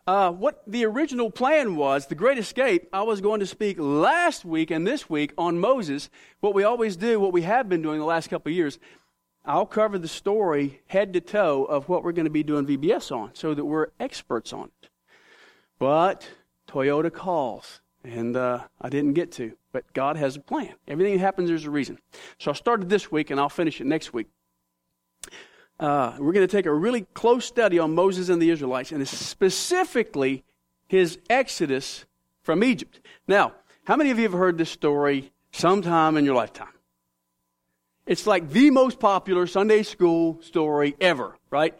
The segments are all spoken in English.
What the original plan was, the Great Escape, I was going to speak last week and this week on Moses. What we always do, what we have been doing the last couple of years, I'll cover the story head to toe of what we're going to be doing VBS on so that we're experts on it. But Toyota calls, and I didn't get to. But God has a plan. Everything that happens, there's a reason. So I started this week, and I'll finish it next week. We're going to take a really close study on Moses and the Israelites, and specifically his exodus from Egypt. Now, how many of you have heard this story sometime in your lifetime? It's like the most popular Sunday school story ever, right?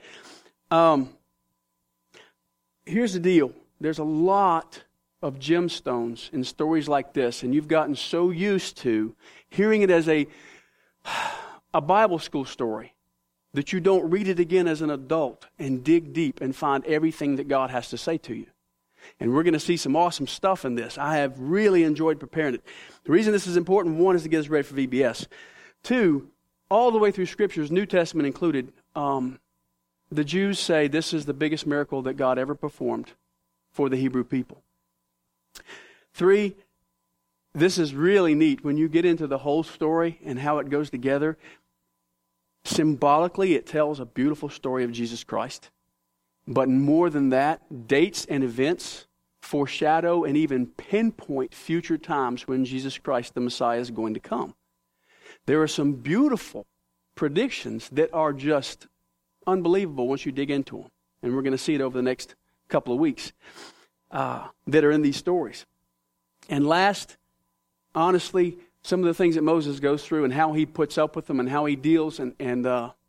Here's the deal. There's a lot of gemstones in stories like this, and you've gotten so used to hearing it as a Bible school story that you don't read it again as an adult and dig deep and find everything that God has to say to you. And we're going to see some awesome stuff in this. I have really enjoyed preparing it. The reason this is important, one, is to get us ready for VBS. Two, all the way through Scriptures, New Testament included, the Jews say this is the biggest miracle that God ever performed for the Hebrew people. Three, this is really neat. When you get into the whole story and how it goes together, symbolically it tells a beautiful story of Jesus Christ. But more than that, dates and events foreshadow and even pinpoint future times when Jesus Christ, the Messiah, is going to come. There are some beautiful predictions that are just unbelievable once you dig into them. And we're going to see it over the next couple of weeks. That are in these stories. And last, honestly, some of the things that Moses goes through and how he puts up with them and how he deals and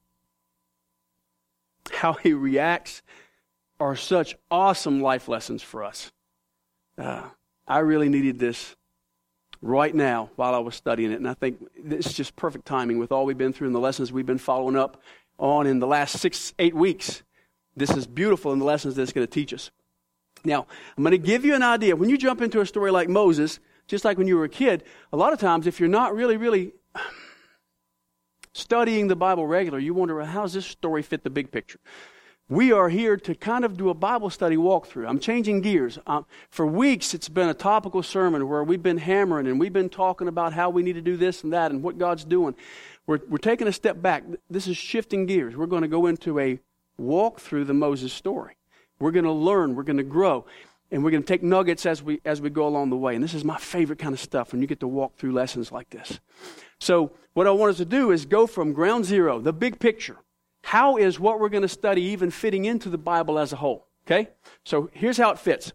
how he reacts are such awesome life lessons for us. I really needed this right now while I was studying it, and I think this is just perfect timing with all we've been through and the lessons we've been following up on in the last 6-8 weeks. This is beautiful in the lessons that it's going to teach us. Now, I'm going to give you an idea. When you jump into a story like Moses, just like when you were a kid, a lot of times if you're not really studying the Bible regularly, you wonder, well, how does this story fit the big picture? We are here to kind of do a Bible study walkthrough. I'm changing gears. For weeks, it's been a topical sermon where we've been hammering and we've been talking about how we need to do this and that and what God's doing. We're taking a step back. This is shifting gears. We're going to go into a walk through the Moses story. We're going to learn, we're going to grow, and we're going to take nuggets as we go along the way. And this is my favorite kind of stuff when you get to walk through lessons like this. So what I want us to do is go from ground zero, the big picture. How is what we're going to study even fitting into the Bible as a whole? Okay? So here's how it fits.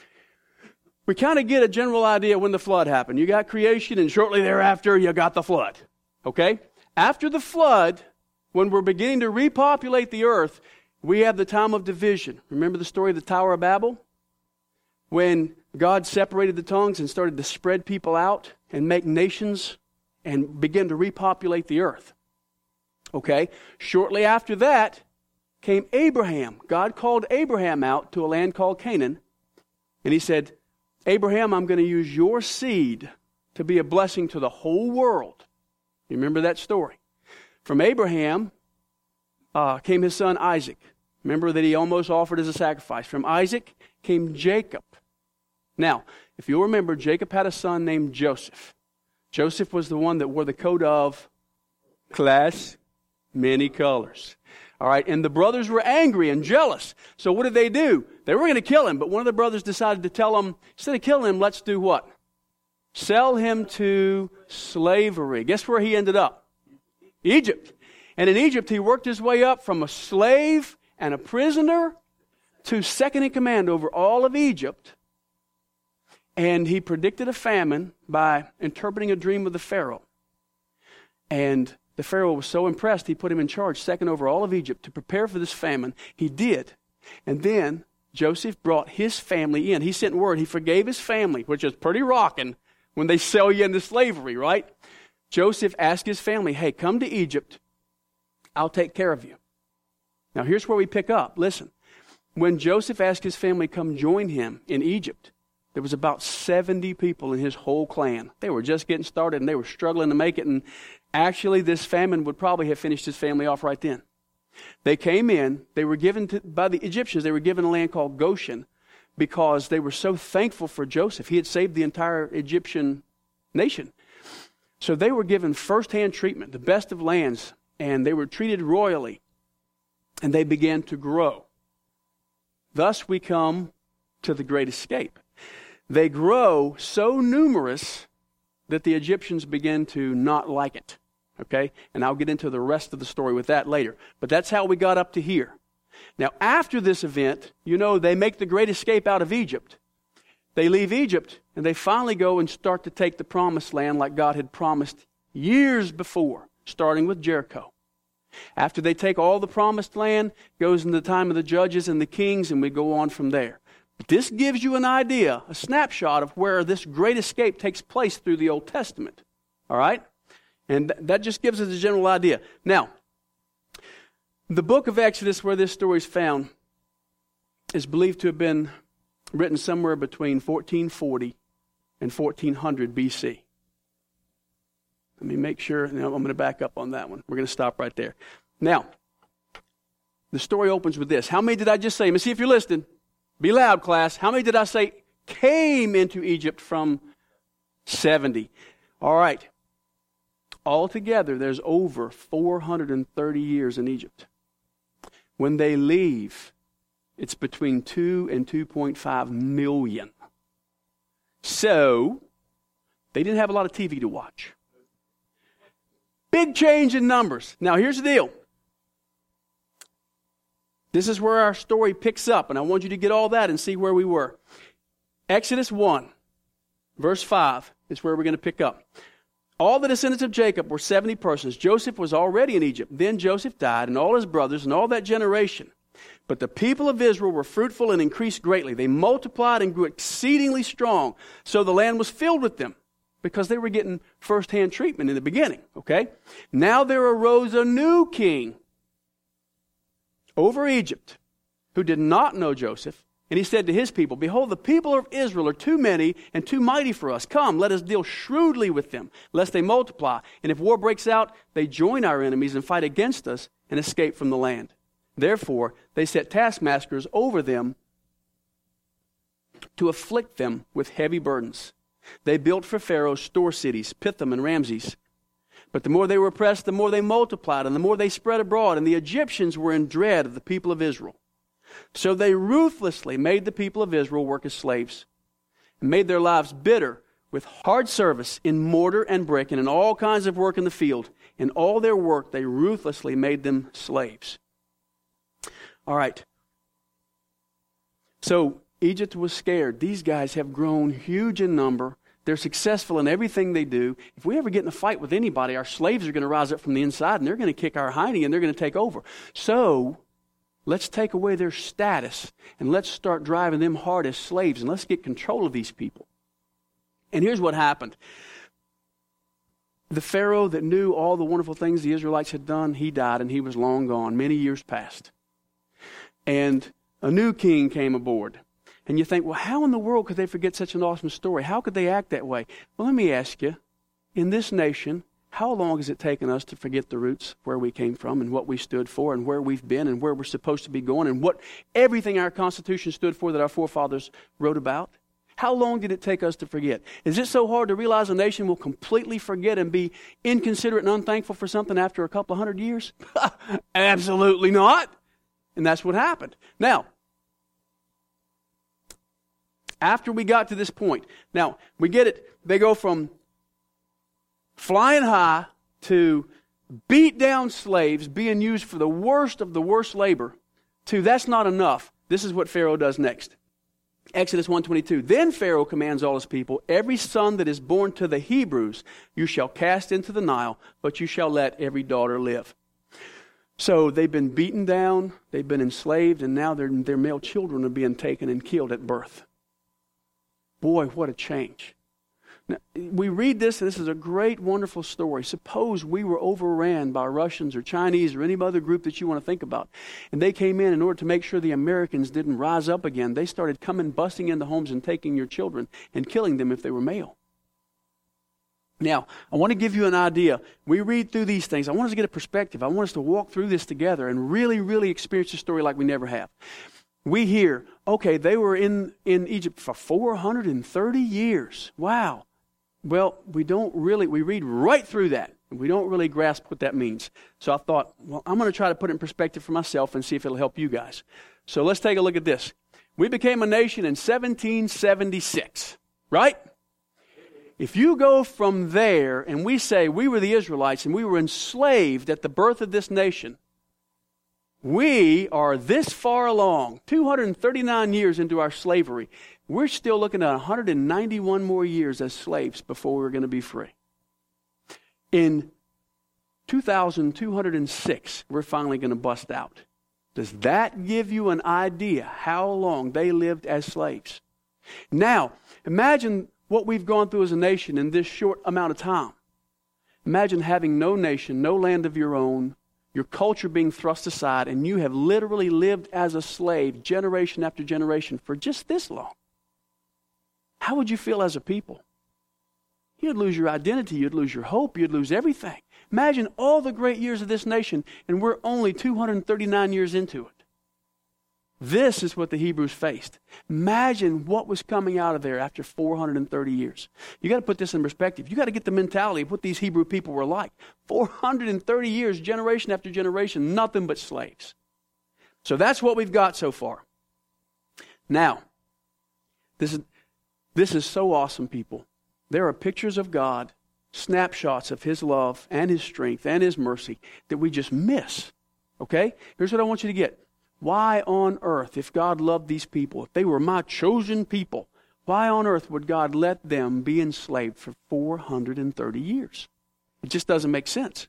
We kind of get a general idea when the flood happened. You got creation, and shortly thereafter, you got the flood. Okay? After the flood, when we're beginning to repopulate the earth, we have the time of division. Remember the story of the Tower of Babel? When God separated the tongues and started to spread people out and make nations and begin to repopulate the earth. Okay? Shortly after that came Abraham. God called Abraham out to a land called Canaan. And he said, Abraham, I'm going to use your seed to be a blessing to the whole world. You remember that story? From Abraham came his son Isaac. Remember that he almost offered as a sacrifice. From Isaac came Jacob. Now, if you'll remember, Jacob had a son named Joseph. Joseph was the one that wore the coat of class, many colors. All right, and the brothers were angry and jealous. So what did they do? They were going to kill him, but one of the brothers decided to tell him, instead of killing him, let's do what? Sell him to slavery. Guess where he ended up? Egypt. And in Egypt, he worked his way up from a slave and a prisoner to second in command over all of Egypt. And he predicted a famine by interpreting a dream of the Pharaoh. And the Pharaoh was so impressed, he put him in charge, second over all of Egypt, to prepare for this famine. He did. And then Joseph brought his family in. He sent word. He forgave his family, which is pretty rocking when they sell you into slavery, right? Joseph asked his family, hey, come to Egypt. I'll take care of you. Now, here's where we pick up. Listen, when Joseph asked his family to come join him in Egypt, there was about 70 people in his whole clan. They were just getting started, and they were struggling to make it. And actually, this famine would probably have finished his family off right then. They came in. They were given by the Egyptians, they were given a land called Goshen, because they were so thankful for Joseph. He had saved the entire Egyptian nation. So they were given firsthand treatment, the best of lands, and they were treated royally, and they began to grow. Thus we come to the Great Escape. They grow so numerous that the Egyptians begin to not like it. Okay? And I'll get into the rest of the story with that later. But that's how we got up to here. Now, after this event, they make the Great Escape out of Egypt. They leave Egypt, and they finally go and start to take the promised land like God had promised years before, starting with Jericho. After they take all the promised land, goes into the time of the judges and the kings, and we go on from there. But this gives you an idea, a snapshot of where this Great Escape takes place through the Old Testament. All right? And that just gives us a general idea. Now, the book of Exodus, where this story is found, is believed to have been written somewhere between 1440 and 1400 BC. Let me make sure. I'm going to back up on that one. We're going to stop right there. Now, the story opens with this. How many did I just say? Let me see if you're listening. Be loud, class. How many did I say came into Egypt from 70? All right. Altogether, there's over 430 years in Egypt. When they leave, it's between 2 and 2.5 million. So, they didn't have a lot of TV to watch. Big change in numbers. Now, here's the deal. This is where our story picks up, and I want you to get all that and see where we were. Exodus 1, verse 5 is where we're going to pick up. All the descendants of Jacob were 70 persons. Joseph was already in Egypt. Then Joseph died, and all his brothers, and all that generation. But the people of Israel were fruitful and increased greatly. They multiplied and grew exceedingly strong. So the land was filled with them, because they were getting first-hand treatment in the beginning. Okay? Now there arose a new king over Egypt, who did not know Joseph. And he said to his people, Behold, the people of Israel are too many and too mighty for us. Come, let us deal shrewdly with them, lest they multiply. And if war breaks out, they join our enemies and fight against us and escape from the land. Therefore, they set taskmasters over them to afflict them with heavy burdens. They built for Pharaoh store cities, Pithom and Ramses. But the more they were oppressed, the more they multiplied, and the more they spread abroad. And the Egyptians were in dread of the people of Israel. So they ruthlessly made the people of Israel work as slaves, and made their lives bitter with hard service in mortar and brick, and in all kinds of work in the field. In all their work, they ruthlessly made them slaves. All right. So Egypt was scared. These guys have grown huge in number. They're successful in everything they do. If we ever get in a fight with anybody, our slaves are going to rise up from the inside, and they're going to kick our hiney, and they're going to take over. So let's take away their status, and let's start driving them hard as slaves, and let's get control of these people. And here's what happened. The Pharaoh that knew all the wonderful things the Israelites had done, he died, and he was long gone. Many years passed. And a new king came aboard. And you think, well, how in the world could they forget such an awesome story? How could they act that way? Well, let me ask you, in this nation, how long has it taken us to forget the roots, where we came from and what we stood for and where we've been and where we're supposed to be going and what everything our Constitution stood for that our forefathers wrote about? How long did it take us to forget? Is it so hard to realize a nation will completely forget and be inconsiderate and unthankful for something after a couple of 100 years? Absolutely not. And that's what happened. Now, after we got to this point, now we get it. They go from flying high to beat down slaves, being used for the worst of the worst labor, to that's not enough. This is what Pharaoh does next. Exodus 1:22. Then Pharaoh commands all his people, every son that is born to the Hebrews you shall cast into the Nile, but you shall let every daughter live. So they've been beaten down, they've been enslaved, and now their male children are being taken and killed at birth. Boy, what a change. Now, we read this, and this is a great, wonderful story. Suppose we were overran by Russians or Chinese or any other group that you want to think about, and they came in order to make sure the Americans didn't rise up again. They started coming, busting into homes and taking your children and killing them if they were male. Now, I want to give you an idea. We read through these things. I want us to get a perspective. I want us to walk through this together and really, really experience the story like we never have. we hear, okay, they were in Egypt for 430 years. Wow. Well, we read right through that. And we don't really grasp what that means. So I thought, well, I'm going to try to put it in perspective for myself and see if it'll help you guys. So let's take a look at this. We became a nation in 1776, right? If you go from there and we say we were the Israelites and we were enslaved at the birth of this nation, we are this far along, 239 years into our slavery. We're still looking at 191 more years as slaves before we're going to be free. In 2206, we're finally going to bust out. Does that give you an idea how long they lived as slaves? Now, imagine what we've gone through as a nation in this short amount of time. Imagine having no nation, no land of your own, your culture being thrust aside, and you have literally lived as a slave generation after generation for just this long. How would you feel as a people? You'd lose your identity, you'd lose your hope, you'd lose everything. Imagine all the great years of this nation, and we're only 239 years into it. This is what the Hebrews faced. Imagine what was coming out of there after 430 years. You got to put this in perspective. You got to get the mentality of what these Hebrew people were like. 430 years, generation after generation, nothing but slaves. So that's what we've got so far. Now, this is so awesome, people. There are pictures of God, snapshots of His love and His strength and His mercy that we just miss. Okay? Here's what I want you to get. Why on earth, if God loved these people, if they were my chosen people, why on earth would God let them be enslaved for 430 years? It just doesn't make sense.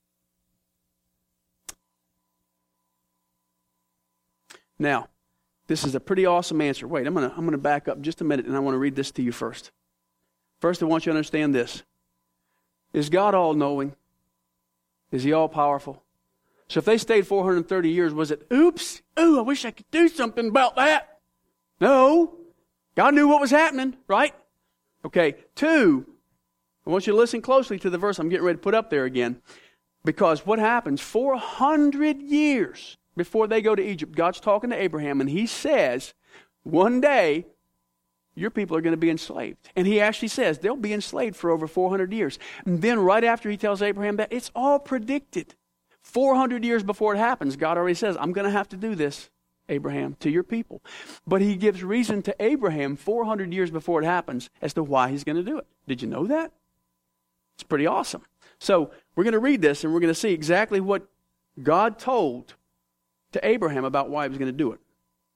Now, this is a pretty awesome answer. Wait, I'm going to back up just a minute, and I want to read this to you first. First, I want you to understand this. Is God all-knowing? Is He all-powerful? So if they stayed 430 years, was it, oops, I wish I could do something about that? No. God knew what was happening, right? Okay, 2, I want you to listen closely to the verse I'm getting ready to put up there again. Because what happens, 400 years before they go to Egypt, God's talking to Abraham, and He says, one day, your people are going to be enslaved. And He actually says they'll be enslaved for over 400 years. And then right after He tells Abraham that, it's all predicted. 400 years before it happens, God already says, I'm going to have to do this, Abraham, to your people. But He gives reason to Abraham 400 years before it happens as to why He's going to do it. Did you know that? It's pretty awesome. So we're going to read this and we're going to see exactly what God told to Abraham about why He was going to do it.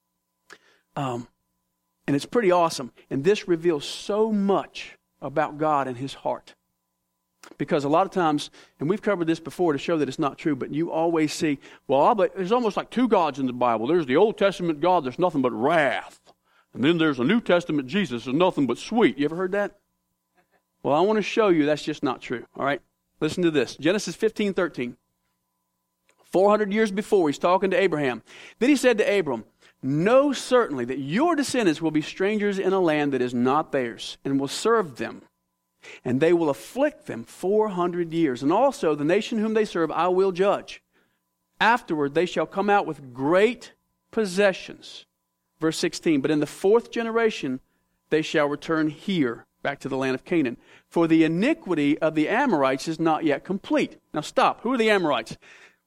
And it's pretty awesome. And this reveals so much about God and His heart. Because a lot of times, and we've covered this before to show that it's not true, but you always see, well, there's almost like two gods in the Bible. There's the Old Testament God, there's nothing but wrath. And then there's a New Testament Jesus, there's nothing but sweet. You ever heard that? Well, I want to show you that's just not true. All right? Listen to this. Genesis 15:13. 400 years before, He's talking to Abraham. Then He said to Abram, know certainly that your descendants will be strangers in a land that is not theirs, and will serve them. And they will afflict them 400 years. And also the nation whom they serve I will judge. Afterward they shall come out with great possessions. Verse 16, but in the 4th generation they shall return here, back to the land of Canaan. For the iniquity of the Amorites is not yet complete. Now stop. Who are the Amorites?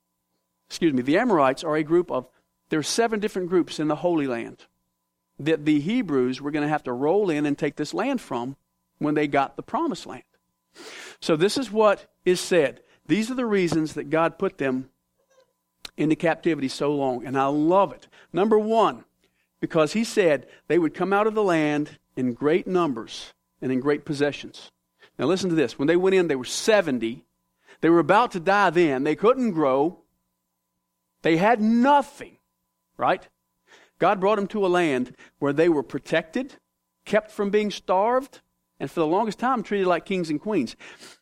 The Amorites are a group of, there are 7 different groups in the Holy Land that the Hebrews were going to have to roll in and take this land from when they got the promised land. So this is what is said. These are the reasons that God put them into captivity so long. And I love it. Number 1, because He said they would come out of the land in great numbers and in great possessions. Now listen to this. When they went in, they were 70. They were about to die then. They couldn't grow. They had nothing, right? God brought them to a land where they were protected, kept from being starved, and for the longest time treated like kings and queens.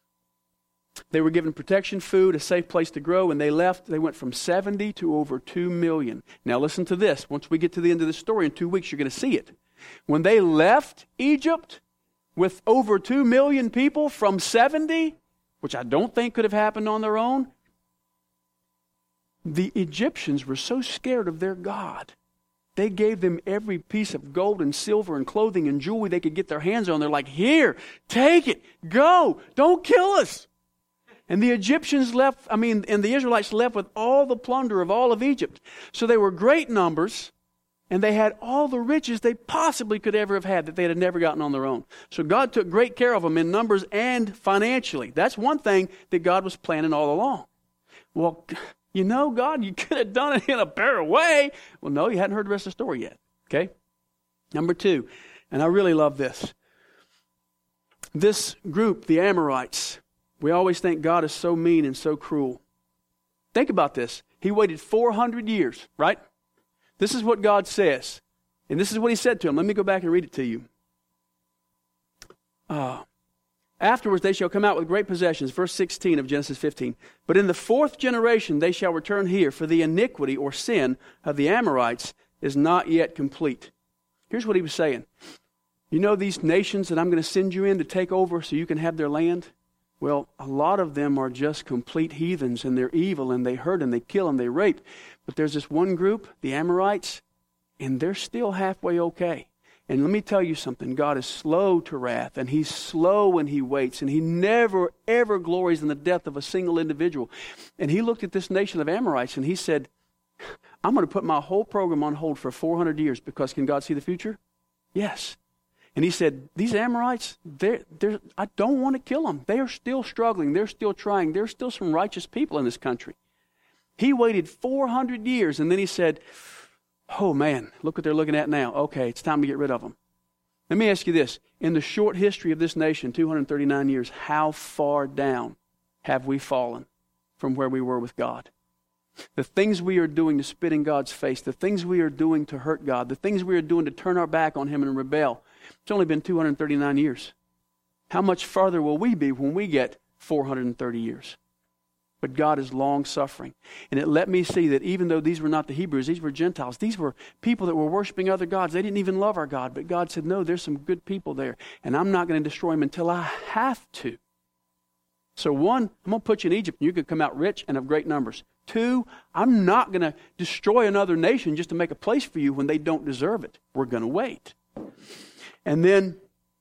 They were given protection, food, a safe place to grow. When they left, they went from 70 to over 2 million. Now listen to this. Once we get to the end of the story in 2 weeks, you're going to see it. When they left Egypt with over 2 million people from 70, which I don't think could have happened on their own, the Egyptians were so scared of their God They gave them every piece of gold and silver and clothing and jewelry they could get their hands on. They're like, here, take it, go, don't kill us. And the Egyptians and the Israelites left with all the plunder of all of Egypt. So they were great numbers, and they had all the riches they possibly could ever have had that they had never gotten on their own. So God took great care of them in numbers and financially. That's one thing that God was planning all along. Well, God, you could have done it in a better way. Well, no, you hadn't heard the rest of the story yet. Okay? Number 2, and I really love this. This group, the Amorites, we always think God is so mean and so cruel. Think about this. He waited 400 years, right? This is what God says. And this is what he said to them. Let me go back and read it to you. Afterwards they shall come out with great possessions. Verse 16 of Genesis 15. But in the 4th generation they shall return here, for the iniquity or sin of the Amorites is not yet complete. Here's what he was saying. You know these nations that I'm going to send you in to take over so you can have their land? Well, a lot of them are just complete heathens, and they're evil, and they hurt, and they kill, and they rape. But there's this one group, the Amorites, and they're still halfway okay. And let me tell you something. God is slow to wrath, and he's slow when he waits, and he never, ever glories in the death of a single individual. And he looked at this nation of Amorites, and he said, I'm going to put my whole program on hold for 400 years, because can God see the future? Yes. And he said, these Amorites, I don't want to kill them. They are still struggling. They're still trying. There's still some righteous people in this country. He waited 400 years, and then he said, oh man, look what they're looking at now. Okay, it's time to get rid of them. Let me ask you this. In the short history of this nation, 239 years, how far down have we fallen from where we were with God? The things we are doing to spit in God's face, the things we are doing to hurt God, the things we are doing to turn our back on him and rebel. It's only been 239 years. How much farther will we be when we get 430 years? But God is long-suffering. And it let me see that even though these were not the Hebrews, these were Gentiles. These were people that were worshiping other gods. They didn't even love our God. But God said, no, there's some good people there. And I'm not going to destroy them until I have to. So 1, I'm going to put you in Egypt and you could come out rich and of great numbers. 2, I'm not going to destroy another nation just to make a place for you when they don't deserve it. We're going to wait. And then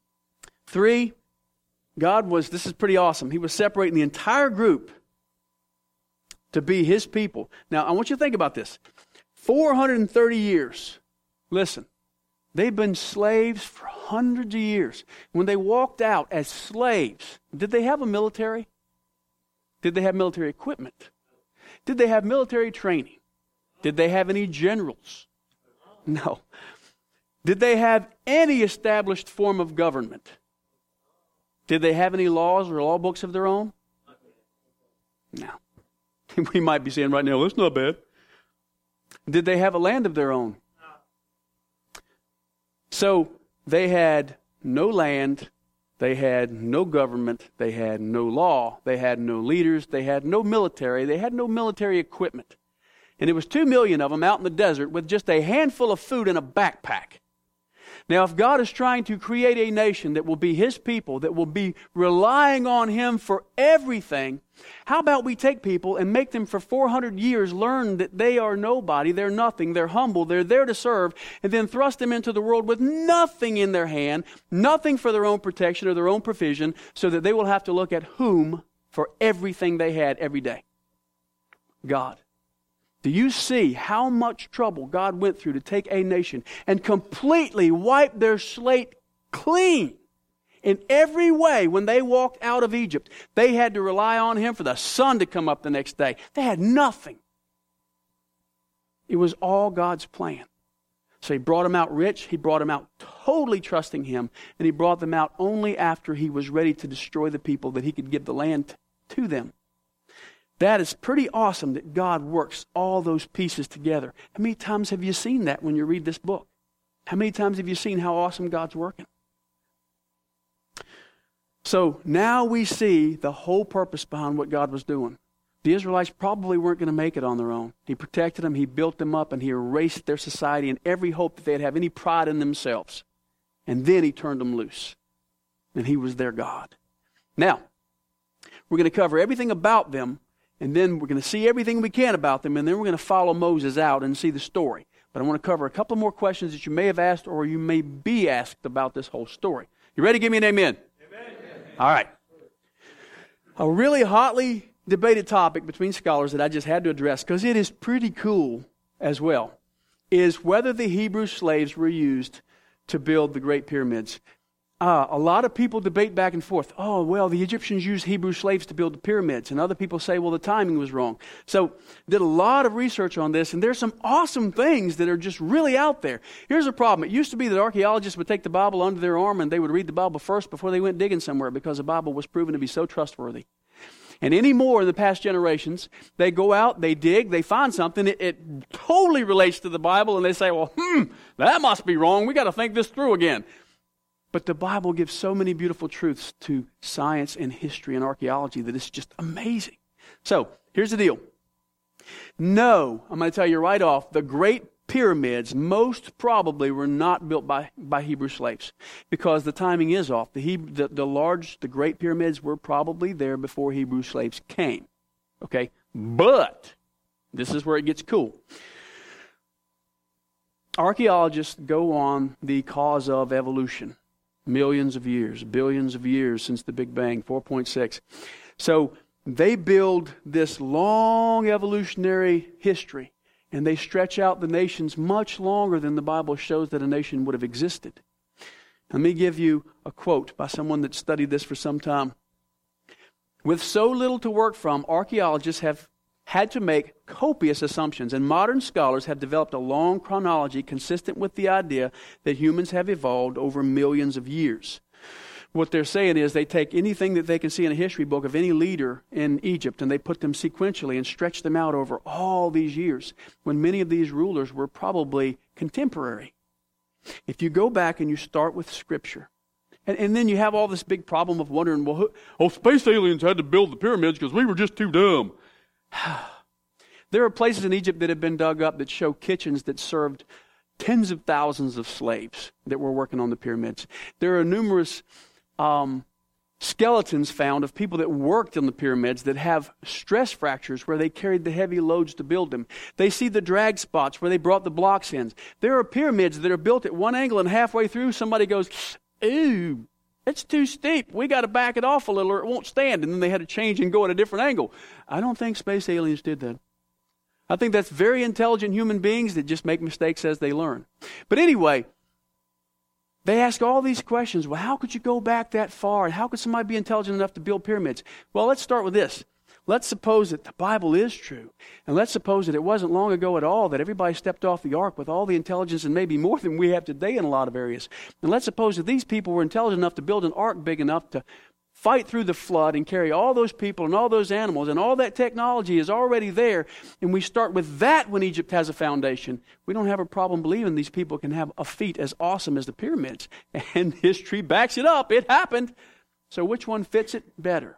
3, this is pretty awesome. He was separating the entire group to be his people. Now, I want you to think about this. 430 years. Listen, they've been slaves for hundreds of years. When they walked out as slaves, did they have a military? Did they have military equipment? Did they have military training? Did they have any generals? No. Did they have any established form of government? Did they have any laws or law books of their own? No. We might be saying right now, that's not bad. Did they have a land of their own? So they had no land, they had no government, they had no law, they had no leaders, they had no military, they had no military equipment. And it was 2 million of them out in the desert with just a handful of food in a backpack. Now, if God is trying to create a nation that will be his people, that will be relying on him for everything, how about we take people and make them for 400 years learn that they are nobody, they're nothing, they're humble, they're there to serve, and then thrust them into the world with nothing in their hand, nothing for their own protection or their own provision, so that they will have to look at whom for everything they had every day? God. Do you see how much trouble God went through to take a nation and completely wipe their slate clean? In every way, when they walked out of Egypt, they had to rely on him for the sun to come up the next day. They had nothing. It was all God's plan. So he brought them out rich. He brought them out totally trusting him. And he brought them out only after he was ready to destroy the people that he could give the land to them. That is pretty awesome that God works all those pieces together. How many times have you seen that when you read this book? How many times have you seen how awesome God's working? So now we see the whole purpose behind what God was doing. The Israelites probably weren't going to make it on their own. He protected them, he built them up, and he erased their society in every hope that they'd have any pride in themselves. And then he turned them loose. And he was their God. Now, we're going to cover everything about them. And then we're going to see everything we can about them, and then we're going to follow Moses out and see the story. But But I want to cover a couple more questions that you may have asked or you may be asked about this whole story. You ready? Give me an amen. Amen. All right. A really hotly debated topic between scholars that I just had to address, because it is pretty cool as well, is whether the Hebrew slaves were used to build the Great Pyramids. A lot of people debate back and forth. Oh, well, the Egyptians used Hebrew slaves to build the pyramids. And other people say, well, the timing was wrong. So did a lot of research on this, and there's some awesome things that are just really out there. Here's the problem. It used to be that archaeologists would take the Bible under their arm and they would read the Bible first before they went digging somewhere, because the Bible was proven to be so trustworthy. And anymore in the past generations, they go out, they dig, they find something, it totally relates to the Bible, and they say, well, that must be wrong. We got to think this through again. But the Bible gives so many beautiful truths to science and history and archaeology that it's just amazing. So, here's the deal. No, I'm going to tell you right off, the Great Pyramids most probably were not built by Hebrew slaves, because the timing is off. The Great Pyramids were probably there before Hebrew slaves came. Okay? But, this is where it gets cool. Archaeologists go on the cause of evolution. Millions of years, billions of years since the Big Bang, 4.6. So they build this long evolutionary history, and they stretch out the nations much longer than the Bible shows that a nation would have existed. Let me give you a quote by someone that studied this for some time. With so little to work from, archaeologists have had to make copious assumptions, and modern scholars have developed a long chronology consistent with the idea that humans have evolved over millions of years. What they're saying is they take anything that they can see in a history book of any leader in Egypt, and they put them sequentially and stretch them out over all these years, when many of these rulers were probably contemporary. If you go back and you start with Scripture, and then you have all this big problem of wondering, well, space aliens had to build the pyramids because we were just too dumb. There are places in Egypt that have been dug up that show kitchens that served tens of thousands of slaves that were working on the pyramids. There are numerous skeletons found of people that worked on the pyramids that have stress fractures where they carried the heavy loads to build them. They see the drag spots where they brought the blocks in. There are pyramids that are built at one angle, and halfway through somebody goes, ooh, it's too steep. We got to back it off a little or it won't stand. And then they had to change and go at a different angle. I don't think space aliens did that. I think that's very intelligent human beings that just make mistakes as they learn. But anyway, they ask all these questions. Well, how could you go back that far? And how could somebody be intelligent enough to build pyramids? Well, let's start with this. Let's suppose that the Bible is true. And let's suppose that it wasn't long ago at all that everybody stepped off the ark with all the intelligence and maybe more than we have today in a lot of areas. And let's suppose that these people were intelligent enough to build an ark big enough to fight through the flood and carry all those people and all those animals, and all that technology is already there. And we start with that when Egypt has a foundation. We don't have a problem believing these people can have a feat as awesome as the pyramids. And history backs it up. It happened. So which one fits it better?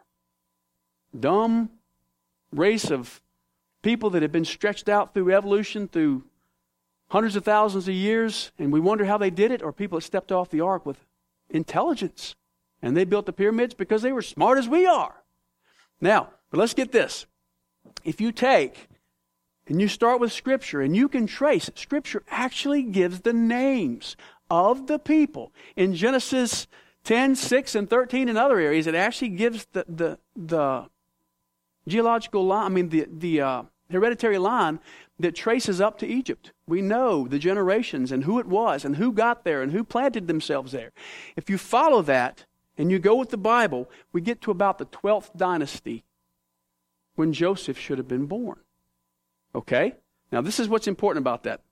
Dumb race of people that have been stretched out through evolution through hundreds of thousands of years, and we wonder how they did it, or people that stepped off the ark with intelligence, and they built the pyramids because they were smart as we are. Now, but let's get this. If you take and you start with Scripture, and you can trace, Scripture actually gives the names of the people. In Genesis 10, 6, and 13 and other areas, it actually gives the geological line, the hereditary line that traces up to Egypt. We know the generations and who it was and who got there and who planted themselves there. If you follow that and you go with the Bible, we get to about the 12th dynasty when Joseph should have been born. Okay? Now this is what's important about that.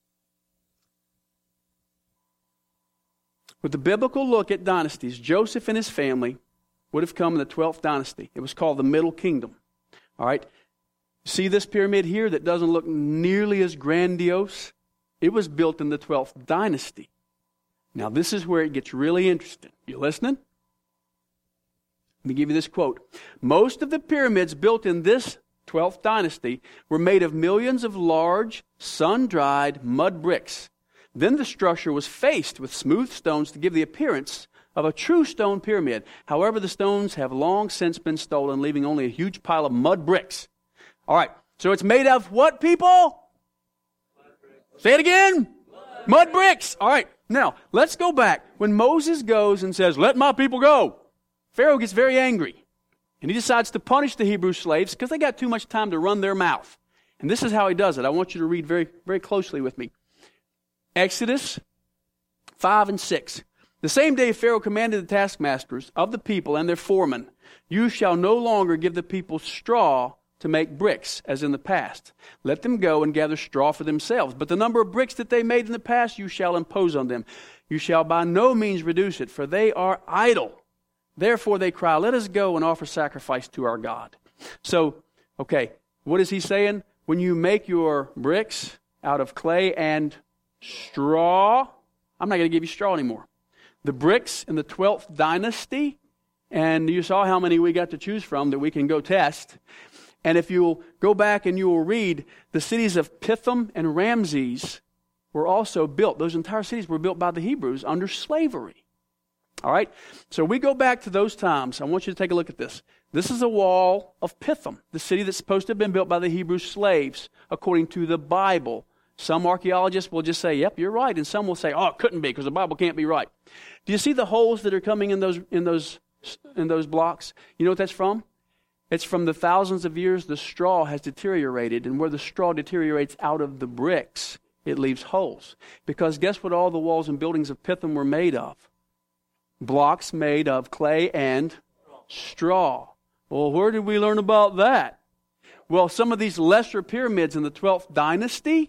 With the biblical look at dynasties, Joseph and his family would have come in the 12th dynasty. It was called the Middle Kingdom. All right? See this pyramid here that doesn't look nearly as grandiose? It was built in the 12th dynasty. Now this is where it gets really interesting. You listening? Let me give you this quote. Most of the pyramids built in this 12th dynasty were made of millions of large, sun-dried mud bricks. Then the structure was faced with smooth stones to give the appearance of a true stone pyramid. However, the stones have long since been stolen, leaving only a huge pile of mud bricks. All right, so it's made of what, people? Say it again. Mud bricks. All right. Now, let's go back. When Moses goes and says, let my people go, Pharaoh gets very angry. And he decides to punish the Hebrew slaves because they got too much time to run their mouth. And this is how he does it. I want you to read very, very closely with me. Exodus 5 and 6. The same day Pharaoh commanded the taskmasters of the people and their foremen, you shall no longer give the people straw to make bricks, as in the past. Let them go and gather straw for themselves. But the number of bricks that they made in the past you shall impose on them. You shall by no means reduce it, for they are idle. Therefore they cry, let us go and offer sacrifice to our God. So, okay, what is he saying? When you make your bricks out of clay and straw, I'm not going to give you straw anymore. The bricks in the 12th dynasty, and you saw how many we got to choose from that we can go test. And if you'll go back and you will read, the cities of Pithom and Ramses were also built. Those entire cities were built by the Hebrews under slavery. All right? So we go back to those times. I want you to take a look at this. This is a wall of Pithom, the city that's supposed to have been built by the Hebrew slaves, according to the Bible. Some archaeologists will just say, yep, you're right. And some will say, oh, it couldn't be because the Bible can't be right. Do you see the holes that are coming in those blocks? You know what that's from? It's from the thousands of years the straw has deteriorated, and where the straw deteriorates out of the bricks, it leaves holes. Because guess what all the walls and buildings of Pithom were made of? Blocks made of clay and straw. Well, where did we learn about that? Well, some of these lesser pyramids in the 12th dynasty,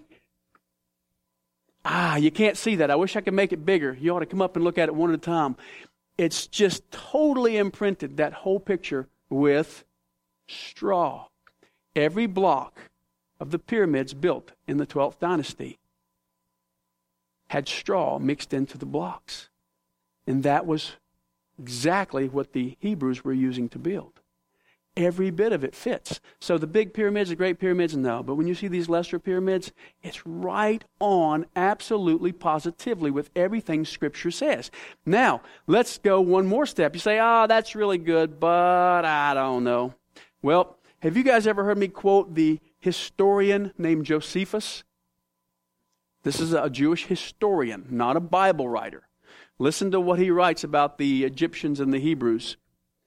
you can't see that. I wish I could make it bigger. You ought to come up and look at it one at a time. It's just totally imprinted, that whole picture, with straw. Every block of the pyramids built in the 12th dynasty had straw mixed into the blocks. And that was exactly what the Hebrews were using to build. Every bit of it fits. So the big pyramids, the great pyramids, no. But when you see these lesser pyramids, it's right on, absolutely, positively, with everything Scripture says. Now, let's go one more step. You say, that's really good, but I don't know. Well, have you guys ever heard me quote the historian named Josephus? This is a Jewish historian, not a Bible writer. Listen to what he writes about the Egyptians and the Hebrews.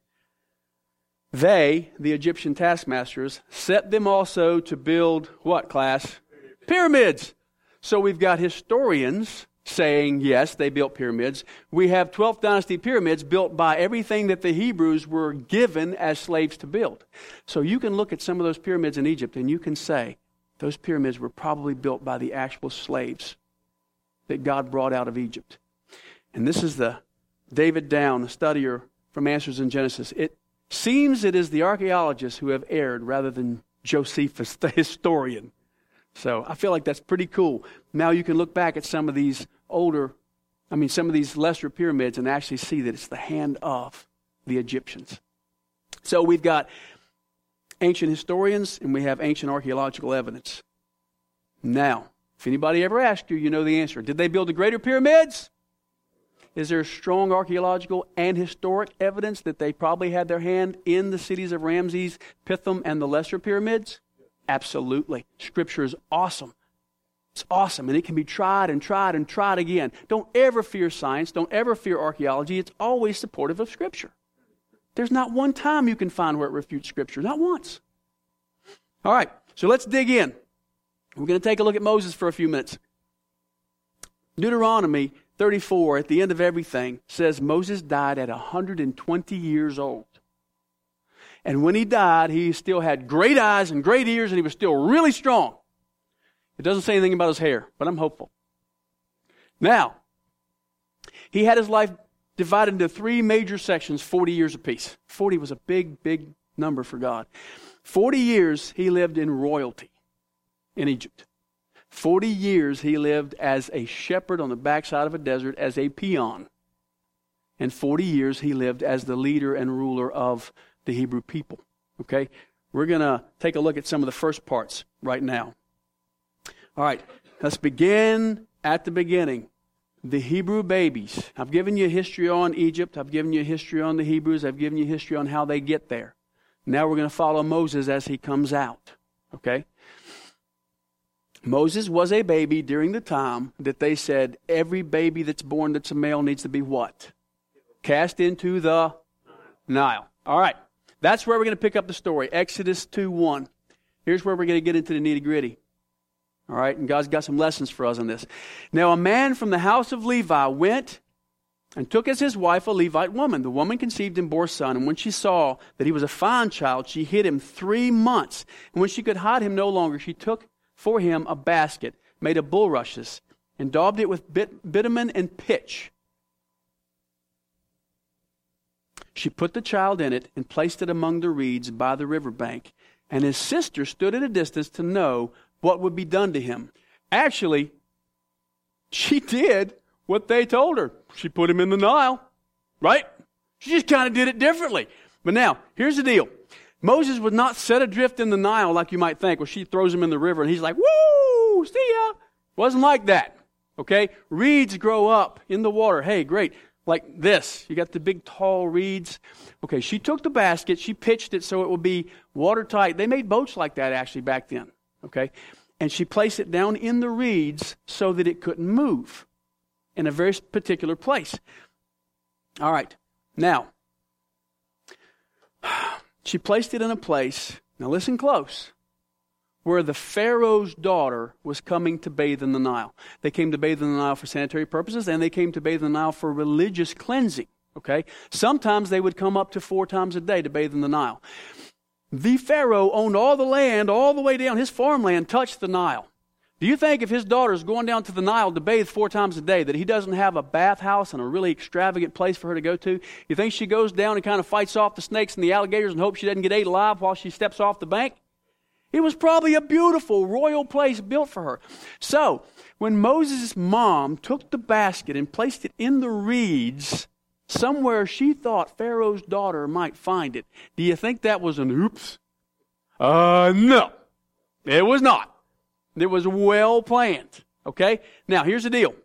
They, the Egyptian taskmasters, set them also to build what, class? Pyramids. So we've got historians saying, yes, they built pyramids. We have 12th dynasty pyramids built by everything that the Hebrews were given as slaves to build. So you can look at some of those pyramids in Egypt and you can say, those pyramids were probably built by the actual slaves that God brought out of Egypt. And this is the David Down, the studier from Answers in Genesis. It seems it is the archaeologists who have erred rather than Josephus, the historian. So I feel like that's pretty cool. Now you can look back at some of these some of these lesser pyramids and actually see that it's the hand of the Egyptians. So we've got ancient historians and we have ancient archaeological evidence. Now, if anybody ever asked you, you know the answer. Did they build the greater pyramids? Is there strong archaeological and historic evidence that they probably had their hand in the cities of Ramses, Pithom, and the lesser pyramids? Absolutely. Scripture is awesome. It's awesome, and it can be tried and tried and tried again. Don't ever fear science. Don't ever fear archaeology. It's always supportive of Scripture. There's not one time you can find where it refutes Scripture. Not once. All right, so let's dig in. We're going to take a look at Moses for a few minutes. Deuteronomy 34, at the end of everything, says Moses died at 120 years old. And when he died, he still had great eyes and great ears, and he was still really strong. It doesn't say anything about his hair, but I'm hopeful. Now, he had his life divided into 3 major sections, 40 years apiece. 40 was a big, big number for God. 40 years he lived in royalty in Egypt. 40 years he lived as a shepherd on the backside of a desert as a peon. And 40 years he lived as the leader and ruler of the Hebrew people. Okay? We're going to take a look at some of the first parts right now. All right, let's begin at the beginning. The Hebrew babies. I've given you a history on Egypt. I've given you a history on the Hebrews. I've given you a history on how they get there. Now we're going to follow Moses as he comes out. Okay? Moses was a baby during the time that they said every baby that's born that's a male needs to be what? Cast into the Nile. All right. That's where we're going to pick up the story. Exodus 2:1. Here's where we're going to get into the nitty-gritty. All right. And God's got some lessons for us on this. Now, a man from the house of Levi went and took as his wife a Levite woman. The woman conceived and bore a son. And when she saw that he was a fine child, she hid him 3 months. And when she could hide him no longer, she took for him a basket made of bulrushes and daubed it with bitumen and pitch. She put the child in it and placed it among the reeds by the river bank. And his sister stood at a distance to know what would be done to him. Actually, she did what they told her. She put him in the Nile, right? She just kind of did it differently. But now, here's the deal. Moses was not set adrift in the Nile like you might think. Well, she throws him in the river and he's like, woo, see ya. Wasn't like that, okay? Reeds grow up in the water. Hey, great. Like this. You got the big tall reeds. Okay, she took the basket, she pitched it so it would be watertight. They made boats like that actually back then, okay? And she placed it down in the reeds so that it couldn't move in a very particular place. All right, now, she placed it in a place, now listen close, where the Pharaoh's daughter was coming to bathe in the Nile. They came to bathe in the Nile for sanitary purposes, and they came to bathe in the Nile for religious cleansing, okay? Sometimes they would come up to 4 times a day to bathe in the Nile. The Pharaoh owned all the land, all the way down. His farmland touched the Nile. Do you think if his daughter's going down to the Nile to bathe 4 times a day, that he doesn't have a bathhouse and a really extravagant place for her to go to? You think she goes down and kind of fights off the snakes and the alligators and hopes she doesn't get ate alive while she steps off the bank? It was probably a beautiful royal place built for her. So, when Moses' mom took the basket and placed it in the reeds, somewhere she thought Pharaoh's daughter might find it. Do you think that was an oops? No. It was not. It was well planned. Okay? Now, here's the deal.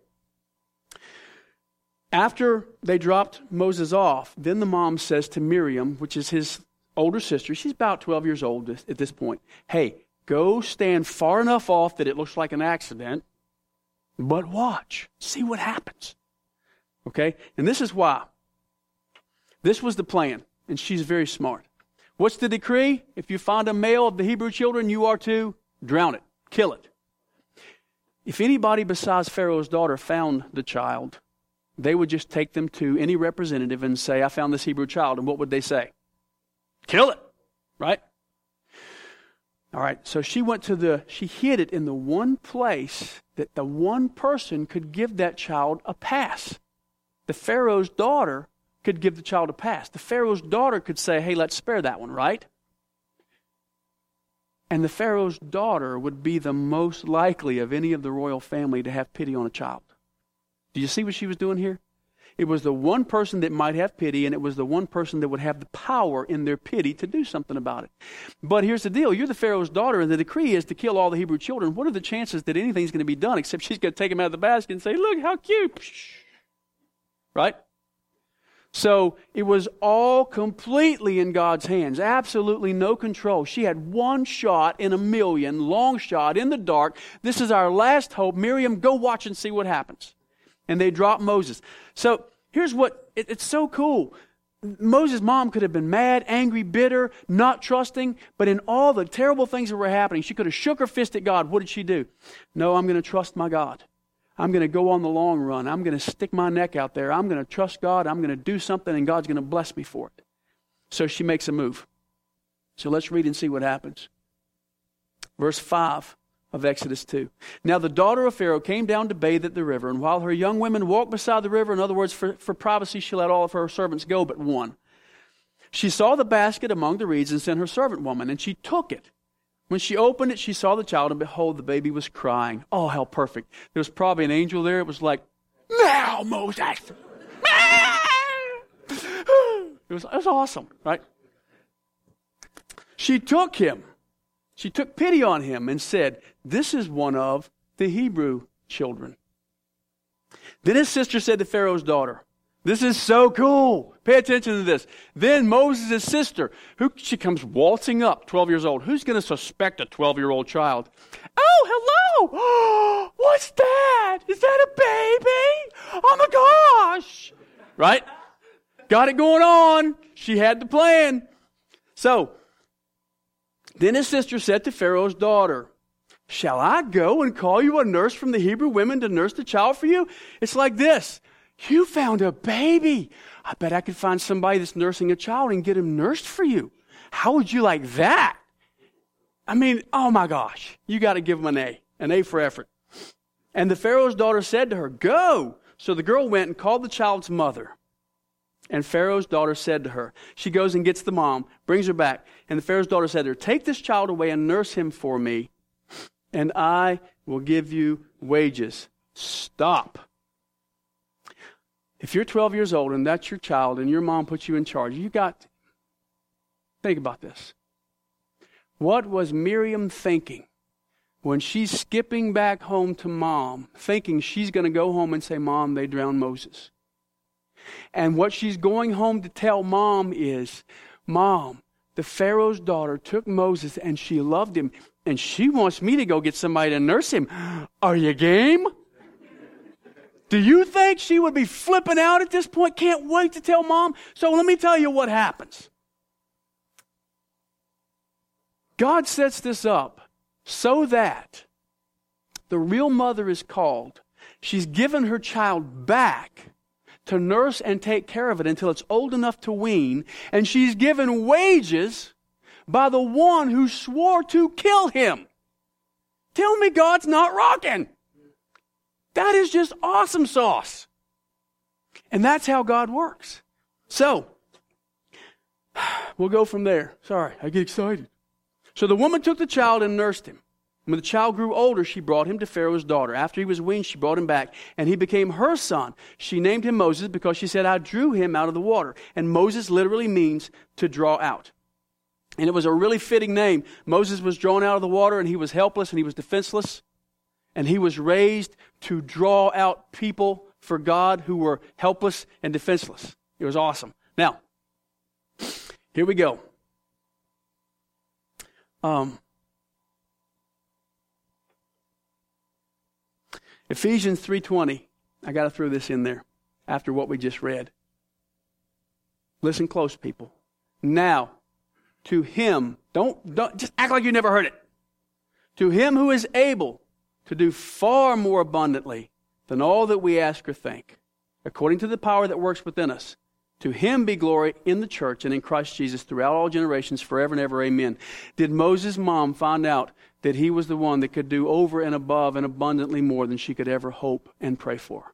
After they dropped Moses off, then the mom says to Miriam, which is his older sister, she's about 12 years old at this point, hey, go stand far enough off that it looks like an accident, but watch. See what happens. Okay? And this is why. This was the plan, and she's very smart. What's the decree? If you find a male of the Hebrew children, you are to drown it, kill it. If anybody besides Pharaoh's daughter found the child, they would just take them to any representative and say, I found this Hebrew child. And what would they say? Kill it, right? All right, so she hid it in the one place that the one person could give that child a pass. The Pharaoh's daughter could give the child a pass. The Pharaoh's daughter could say, hey, let's spare that one, right? And the Pharaoh's daughter would be the most likely of any of the royal family to have pity on a child. Do you see what she was doing here? It was the one person that might have pity, and it was the one person that would have the power in their pity to do something about it. But here's the deal. You're the Pharaoh's daughter, and the decree is to kill all the Hebrew children. What are the chances that anything's going to be done except she's going to take them out of the basket and say, look, how cute. Right? So it was all completely in God's hands. Absolutely no control. She had one shot in a million, long shot in the dark. This is our last hope. Miriam, go watch and see what happens. And they dropped Moses. So here's what, it's so cool. Moses' mom could have been mad, angry, bitter, not trusting, but in all the terrible things that were happening, she could have shook her fist at God. What did she do? No, I'm going to trust my God. I'm going to go on the long run. I'm going to stick my neck out there. I'm going to trust God. I'm going to do something, and God's going to bless me for it. So she makes a move. So let's read and see what happens. Verse 5 of Exodus 2. Now the daughter of Pharaoh came down to bathe at the river, and while her young women walked beside the river, in other words, for privacy, she let all of her servants go but one. She saw the basket among the reeds and sent her servant woman, and she took it. When she opened it, she saw the child, and behold, the baby was crying. Oh, how perfect. There was probably an angel there. It was like, now, Moses. It was awesome, right? She took him. She took pity on him and said, this is one of the Hebrew children. Then his sister said to Pharaoh's daughter, This is so cool. Pay attention to this. Then Moses' sister, she comes waltzing up, 12 years old. Who's going to suspect a 12-year-old child? Oh, hello. What's that? Is that a baby? Oh, my gosh. Right? Got it going on. She had the plan. So, then his sister said to Pharaoh's daughter, shall I go and call you a nurse from the Hebrew women to nurse the child for you? It's like this. You found a baby. I bet I could find somebody that's nursing a child and get him nursed for you. How would you like that? I mean, oh my gosh. You got to give him an A for effort. And the Pharaoh's daughter said to her, go. So the girl went and called the child's mother. And Pharaoh's daughter said to her, she goes and gets the mom, brings her back. And the Pharaoh's daughter said to her, take this child away and nurse him for me, and I will give you wages. Stop. If you're 12 years old and that's your child and your mom puts you in charge, think about this. What was Miriam thinking when she's skipping back home to mom, thinking she's going to go home and say, Mom, they drowned Moses? And what she's going home to tell mom is, Mom, the Pharaoh's daughter took Moses and she loved him and she wants me to go get somebody to nurse him. Are you game? Do you think she would be flipping out at this point? Can't wait to tell mom. So let me tell you what happens. God sets this up so that the real mother is called. She's given her child back to nurse and take care of it until it's old enough to wean. And she's given wages by the one who swore to kill him. Tell me God's not rocking. That is just awesome sauce. And that's how God works. So, we'll go from there. Sorry, I get excited. So the woman took the child and nursed him. When the child grew older, she brought him to Pharaoh's daughter. After he was weaned, she brought him back, and he became her son. She named him Moses because she said, I drew him out of the water. And Moses literally means to draw out. And it was a really fitting name. Moses was drawn out of the water, and he was helpless, and he was defenseless. And he was raised to draw out people for God who were helpless and defenseless. It was awesome. Now, here we go. Ephesians 3:20. I got to throw this in there after what we just read. Listen close, people. Now, to him, don't just act like you never heard it. To him who is able to do far more abundantly than all that we ask or think, according to the power that works within us. To him be glory in the church and in Christ Jesus throughout all generations, forever and ever. Amen. Did Moses' mom find out that he was the one that could do over and above and abundantly more than she could ever hope and pray for?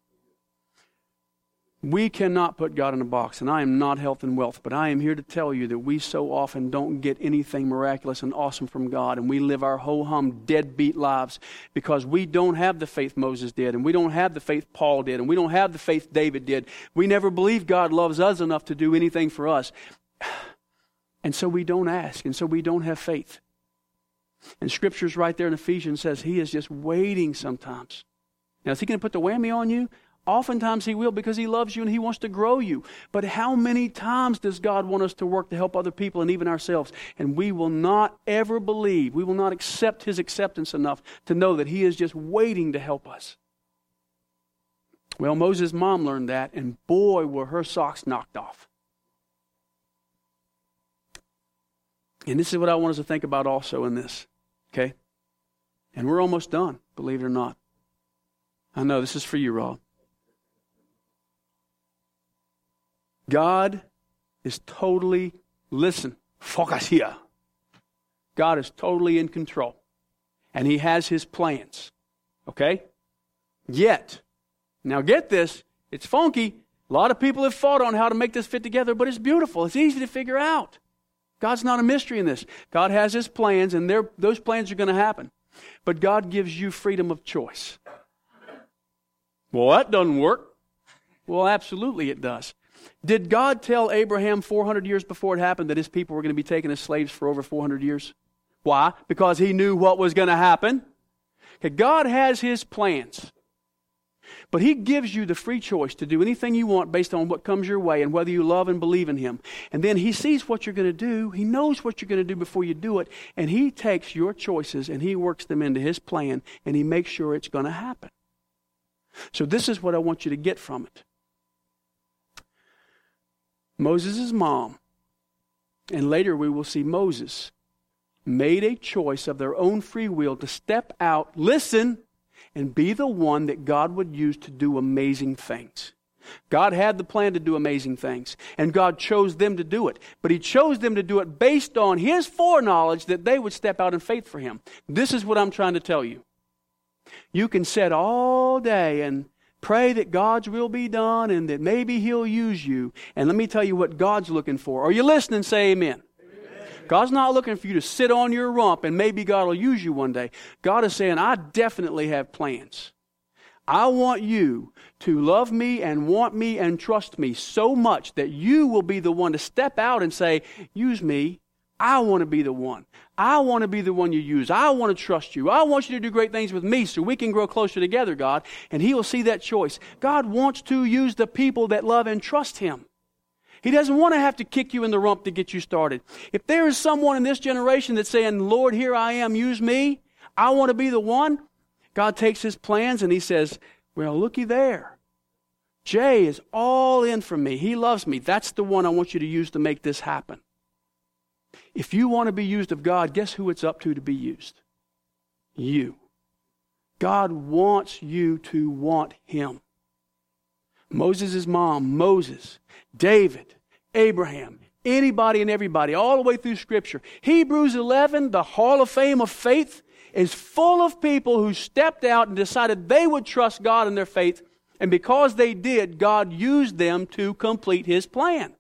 We cannot put God in a box, and I am not health and wealth, but I am here to tell you that we so often don't get anything miraculous and awesome from God, and we live our ho-hum deadbeat lives because we don't have the faith Moses did, and we don't have the faith Paul did, and we don't have the faith David did. We never believe God loves us enough to do anything for us. And so we don't ask, and so we don't have faith. And Scripture's right there in Ephesians says he is just waiting sometimes. Now, is he going to put the whammy on you? Oftentimes he will, because he loves you and he wants to grow you. But how many times does God want us to work to help other people and even ourselves? And we will not ever believe, we will not accept his acceptance enough to know that he is just waiting to help us. Well, Moses' mom learned that, and boy, were her socks knocked off. And this is what I want us to think about also in this, okay? And we're almost done, believe it or not. I know, this is for you, Rob. God is totally, listen, focus here. God is totally in control. And he has his plans. Okay? Yet, now get this, it's funky. A lot of people have fought on how to make this fit together, but it's beautiful. It's easy to figure out. God's not a mystery in this. God has his plans, and those plans are going to happen. But God gives you freedom of choice. Well, that doesn't work. Well, absolutely it does. Did God tell Abraham 400 years before it happened that his people were going to be taken as slaves for over 400 years? Why? Because he knew what was going to happen. Okay, God has his plans. But He gives you the free choice to do anything you want based on what comes your way and whether you love and believe in Him. And then He sees what you're going to do. He knows what you're going to do before you do it. And He takes your choices and He works them into His plan and He makes sure it's going to happen. So this is what I want you to get from it. Moses' mom, and later we will see Moses, made a choice of their own free will to step out, listen, and be the one that God would use to do amazing things. God had the plan to do amazing things, and God chose them to do it. But He chose them to do it based on His foreknowledge that they would step out in faith for Him. This is what I'm trying to tell you. You can sit all day and pray that God's will be done and that maybe He'll use you. And let me tell you what God's looking for. Are you listening? Say amen. God's not looking for you to sit on your rump and maybe God will use you one day. God is saying, I definitely have plans. I want you to love me and want me and trust me so much that you will be the one to step out and say, use me. I want to be the one. I want to be the one you use. I want to trust you. I want you to do great things with me so we can grow closer together, God. And He will see that choice. God wants to use the people that love and trust Him. He doesn't want to have to kick you in the rump to get you started. If there is someone in this generation that's saying, Lord, here I am, use me. I want to be the one. God takes His plans and He says, well, looky there. Jay is all in for me. He loves me. That's the one I want you to use to make this happen. If you want to be used of God, guess who it's up to be used? You. God wants you to want Him. Moses' mom, Moses, David, Abraham, anybody and everybody, all the way through Scripture. Hebrews 11, the Hall of Fame of faith, is full of people who stepped out and decided they would trust God in their faith. And because they did, God used them to complete His plan.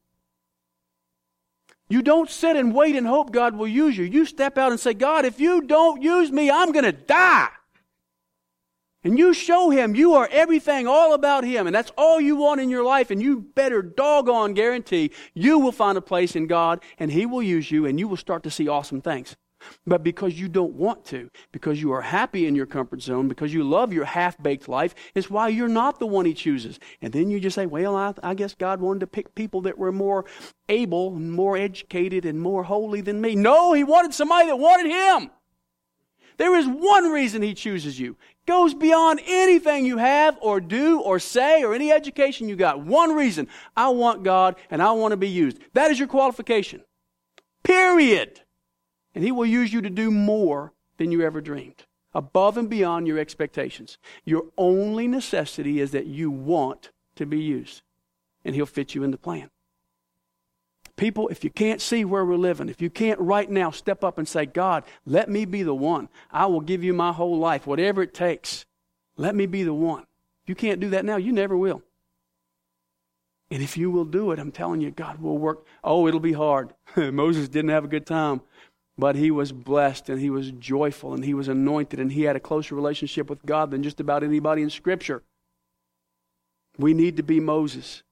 You don't sit and wait and hope God will use you. You step out and say, God, if you don't use me, I'm going to die. And you show Him you are everything, all about Him, and that's all you want in your life, and you better doggone guarantee you will find a place in God, and He will use you, and you will start to see awesome things. But because you don't want to, because you are happy in your comfort zone, because you love your half-baked life, is why you're not the one He chooses. And then you just say, well, I guess God wanted to pick people that were more able, and more educated, and more holy than me. No, He wanted somebody that wanted Him. There is one reason He chooses you. It goes beyond anything you have or do or say or any education you got. One reason. I want God and I want to be used. That is your qualification. Period. And He will use you to do more than you ever dreamed. Above and beyond your expectations. Your only necessity is that you want to be used. And He'll fit you in the plan. People, if you can't see where we're living, if you can't right now step up and say, God, let me be the one. I will give you my whole life, whatever it takes. Let me be the one. If you can't do that now, you never will. And if you will do it, I'm telling you, God will work. Oh, it'll be hard. Moses didn't have a good time, but he was blessed and he was joyful and he was anointed and he had a closer relationship with God than just about anybody in Scripture. We need to be Moses.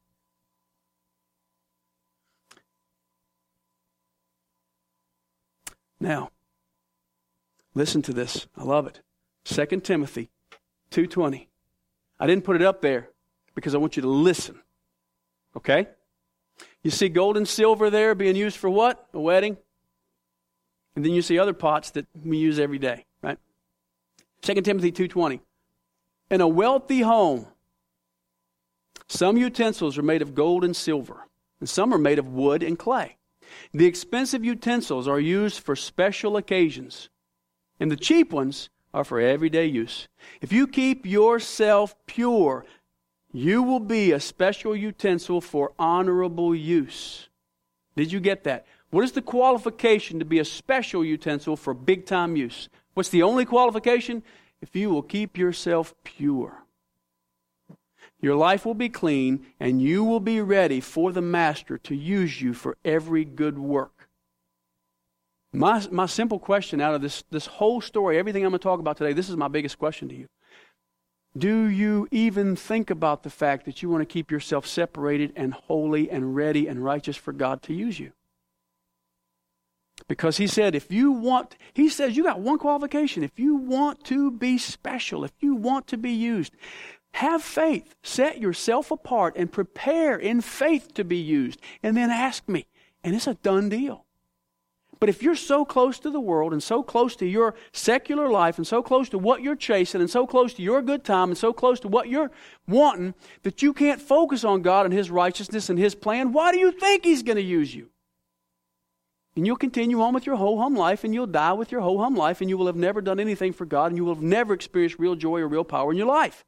Now, listen to this. I love it. 2 Timothy 2:20. I didn't put it up there because I want you to listen. Okay? You see gold and silver there being used for what? A wedding. And then you see other pots that we use every day, right? 2 Timothy 2:20. In a wealthy home, some utensils are made of gold and silver, and some are made of wood and clay. The expensive utensils are used for special occasions, and the cheap ones are for everyday use. If you keep yourself pure, you will be a special utensil for honorable use. Did you get that? What is the qualification to be a special utensil for big-time use? What's the only qualification? If you will keep yourself pure. Your life will be clean, and you will be ready for the Master to use you for every good work. My simple question out of this whole story, everything I'm going to talk about today, this is my biggest question to you. Do you even think about the fact that you want to keep yourself separated and holy and ready and righteous for God to use you? Because He said, He says you got one qualification. If you want to be special, if you want to be used, Have faith. Set yourself apart and prepare in faith to be used. And then ask me. And it's a done deal. But if you're so close to the world and so close to your secular life and so close to what you're chasing and so close to your good time and so close to what you're wanting that you can't focus on God and His righteousness and His plan, why do you think He's going to use you? And you'll continue on with your ho-hum life and you'll die with your ho-hum life and you will have never done anything for God and you will have never experienced real joy or real power in your life.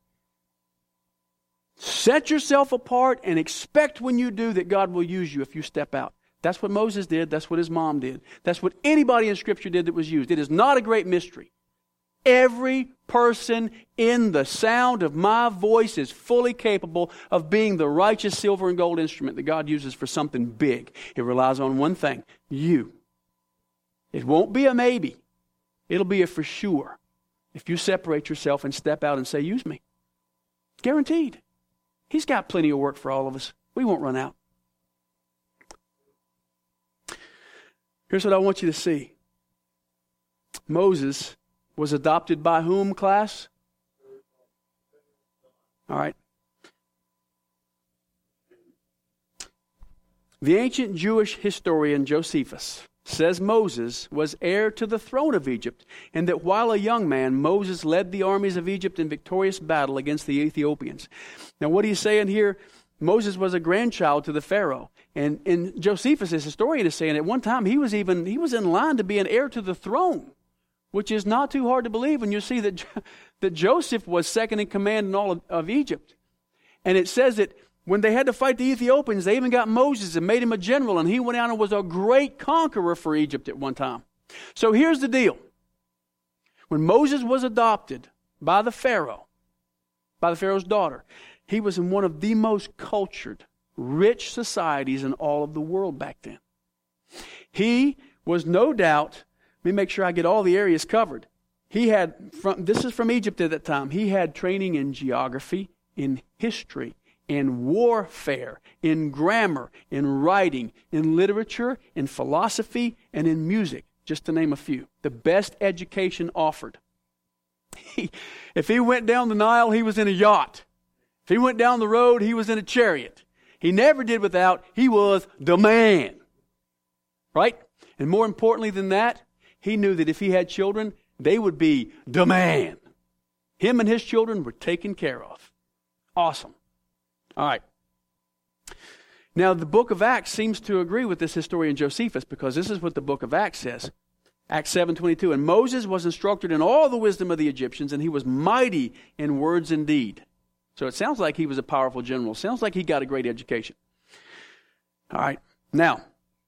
Set yourself apart and expect when you do that God will use you if you step out. That's what Moses did. That's what his mom did. That's what anybody in Scripture did that was used. It is not a great mystery. Every person in the sound of my voice is fully capable of being the righteous silver and gold instrument that God uses for something big. It relies on one thing, you. It won't be a maybe. It'll be a for sure. If you separate yourself and step out and say, use me. Guaranteed. He's got plenty of work for all of us. We won't run out. Here's what I want you to see. Moses was adopted by whom, class? All right. The ancient Jewish historian Josephus says Moses was heir to the throne of Egypt, and that while a young man, Moses led the armies of Egypt in victorious battle against the Ethiopians. Now, what he's saying here, Moses was a grandchild to the Pharaoh. And Josephus, his historian, is saying at one time he was in line to be an heir to the throne, which is not too hard to believe when you see that Joseph was second in command in all of Egypt. And it says that when they had to fight the Ethiopians, they even got Moses and made him a general, and he went out and was a great conqueror for Egypt at one time. So here's the deal. When Moses was adopted by the Pharaoh's daughter, he was in one of the most cultured, rich societies in all of the world back then. He was no doubt, let me make sure I get all the areas covered. This is from Egypt at that time, he had training in geography, in history, in warfare, in grammar, in writing, in literature, in philosophy, and in music, just to name a few. The best education offered. If he went down the Nile, he was in a yacht. If he went down the road, he was in a chariot. He never did without. He was the man. Right? And more importantly than that, he knew that if he had children, they would be the man. Him and his children were taken care of. Awesome. All right. Now, the book of Acts seems to agree with this historian Josephus, because this is what the book of Acts says. Acts 7:22. And Moses was instructed in all the wisdom of the Egyptians, and he was mighty in words and deed. So it sounds like he was a powerful general. Sounds like he got a great education. All right. Now,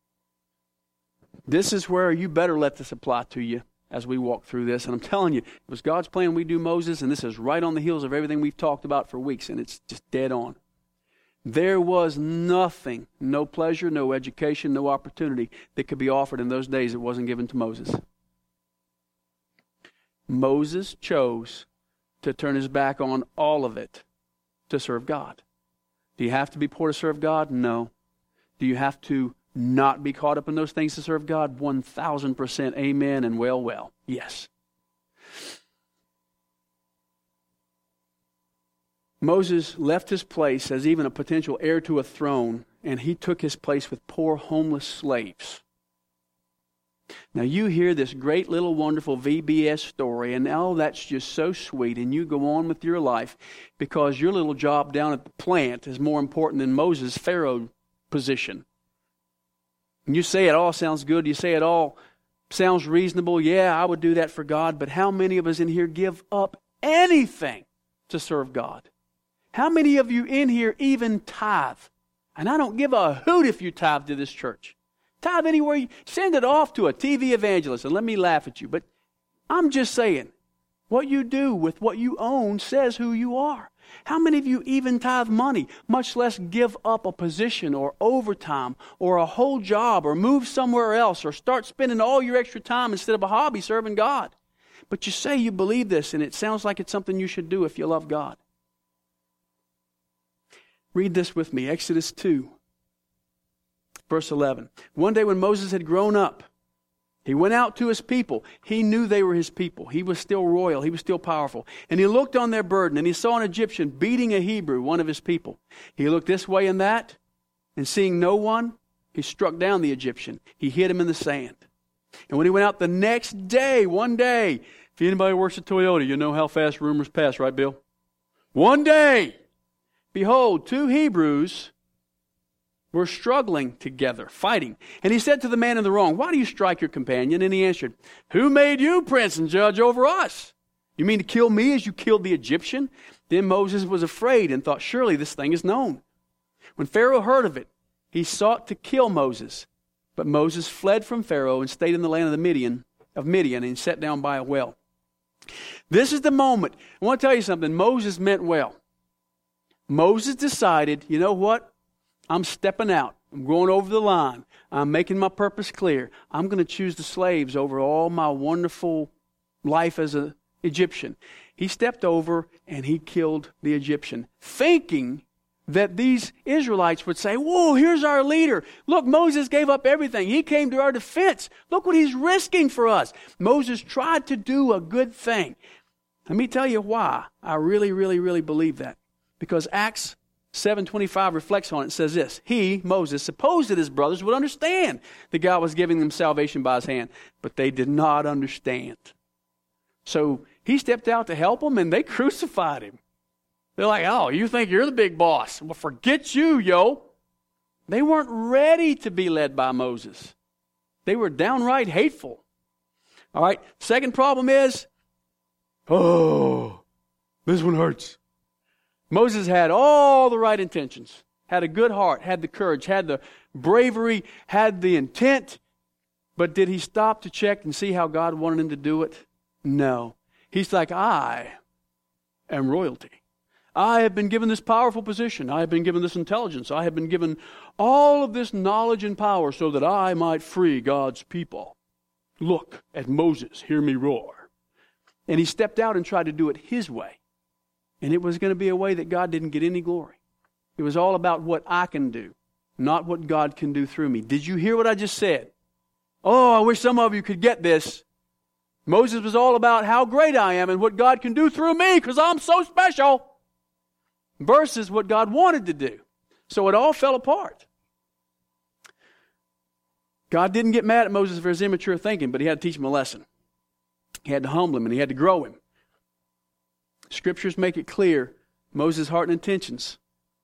this is where you better let this apply to you as we walk through this. And I'm telling you, it was God's plan we do Moses, and this is right on the heels of everything we've talked about for weeks, and it's just dead on. There was nothing, no pleasure, no education, no opportunity that could be offered in those days that wasn't given to Moses. Moses chose to turn his back on all of it to serve God. Do you have to be poor to serve God? No. Do you have to not be caught up in those things to serve God? 1,000% amen and well. Yes. Moses left his place as even a potential heir to a throne, and he took his place with poor homeless slaves. Now you hear this great little wonderful VBS story, and oh, that's just so sweet, and you go on with your life because your little job down at the plant is more important than Moses' Pharaoh position. And you say it all sounds good, you say it all sounds reasonable, yeah, I would do that for God, but how many of us in here give up anything to serve God? How many of you in here even tithe? And I don't give a hoot if you tithe to this church. Tithe anywhere. You send it off to a TV evangelist and let me laugh at you. But I'm just saying, what you do with what you own says who you are. How many of you even tithe money, much less give up a position or overtime or a whole job or move somewhere else or start spending all your extra time instead of a hobby serving God? But you say you believe this, and it sounds like it's something you should do if you love God. Read this with me, Exodus 2, verse 11. One day when Moses had grown up He went out to his people. He knew they were his people. He was still royal. He was still powerful. And he looked on their burden, and he saw an Egyptian beating a Hebrew, one of his people. He looked this way and that, and seeing no one, he struck down the Egyptian. He hid him in the sand. And when he went out the next day, one day, if anybody works at Toyota, you know how fast rumors pass, right, Bill? One day, behold, 2 Hebrews were struggling together, fighting. And he said to the man in the wrong, why do you strike your companion? And he answered, who made you prince and judge over us? You mean to kill me as you killed the Egyptian? Then Moses was afraid and thought, surely this thing is known. When Pharaoh heard of it, he sought to kill Moses. But Moses fled from Pharaoh and stayed in the land of Midian, and sat down by a well. This is the moment. I want to tell you something. Moses meant well. Moses decided, you know what? I'm stepping out. I'm going over the line. I'm making my purpose clear. I'm going to choose the slaves over all my wonderful life as an Egyptian. He stepped over and he killed the Egyptian, thinking that these Israelites would say, whoa, here's our leader. Look, Moses gave up everything. He came to our defense. Look what he's risking for us. Moses tried to do a good thing. Let me tell you why I really, really, really believe that. Because Acts 7:25 reflects on it and says this. He, Moses, supposed that his brothers would understand that God was giving them salvation by his hand, but they did not understand. So he stepped out to help them, and they crucified him. They're like, oh, you think you're the big boss. Well, forget you, yo. They weren't ready to be led by Moses. They were downright hateful. All right, second problem is, oh, this one hurts. Moses had all the right intentions, had a good heart, had the courage, had the bravery, had the intent, but did he stop to check and see how God wanted him to do it? No. He's like, I am royalty. I have been given this powerful position. I have been given this intelligence. I have been given all of this knowledge and power so that I might free God's people. Look at Moses, hear me roar. And he stepped out and tried to do it his way. And it was going to be a way that God didn't get any glory. It was all about what I can do, not what God can do through me. Did you hear what I just said? Oh, I wish some of you could get this. Moses was all about how great I am and what God can do through me because I'm so special. Versus what God wanted to do. So it all fell apart. God didn't get mad at Moses for his immature thinking, but he had to teach him a lesson. He had to humble him and he had to grow him. Scriptures make it clear Moses' heart and intentions.